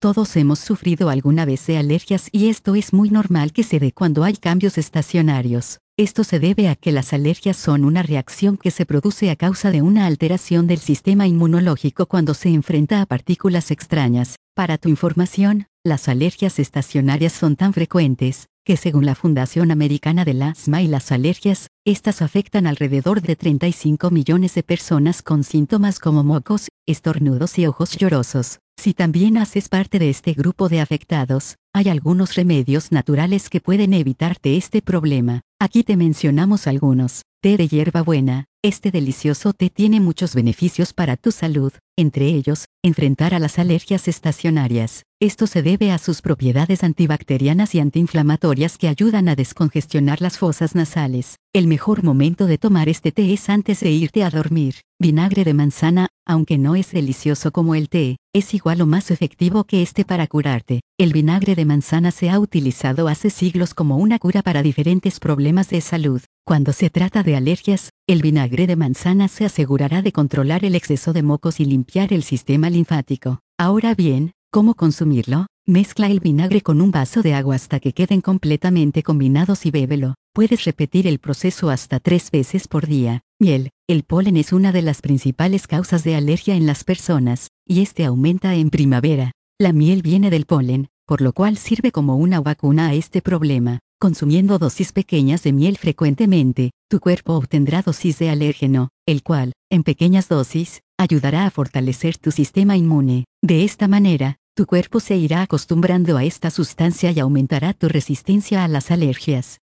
Todos hemos sufrido alguna vez de alergias y esto es muy normal que se dé cuando hay cambios estacionarios. Esto se debe a que las alergias son una reacción que se produce a causa de una alteración del sistema inmunológico cuando se enfrenta a partículas extrañas. Para tu información, las alergias estacionarias son tan frecuentes, que según la Fundación Americana del Asma y las Alergias, estas afectan alrededor de 35 millones de personas con síntomas como mocos, estornudos y ojos llorosos. Si también haces parte de este grupo de afectados, hay algunos remedios naturales que pueden evitarte este problema. Aquí te mencionamos algunos. Té de hierbabuena. Este delicioso té tiene muchos beneficios para tu salud, entre ellos, enfrentar a las alergias estacionarias. Esto se debe a sus propiedades antibacterianas y antiinflamatorias que ayudan a descongestionar las fosas nasales. El mejor momento de tomar este té es antes de irte a dormir. Vinagre de manzana, aunque no es delicioso como el té, es igual o más efectivo que este para curarte. El vinagre de manzana se ha utilizado hace siglos como una cura para diferentes problemas de salud. Cuando se trata de alergias, el vinagre de manzana se asegurará de controlar el exceso de mocos y limpiar el sistema linfático. Ahora bien, ¿cómo consumirlo? Mezcla el vinagre con un vaso de agua hasta que queden completamente combinados y bébelo. Puedes repetir el proceso hasta 3 veces por día. Miel. El polen es una de las principales causas de alergia en las personas, y este aumenta en primavera. La miel viene del polen, por lo cual sirve como una vacuna a este problema. Consumiendo dosis pequeñas de miel frecuentemente, tu cuerpo obtendrá dosis de alérgeno, el cual, en pequeñas dosis, ayudará a fortalecer tu sistema inmune. De esta manera, tu cuerpo se irá acostumbrando a esta sustancia y aumentará tu resistencia a las alergias.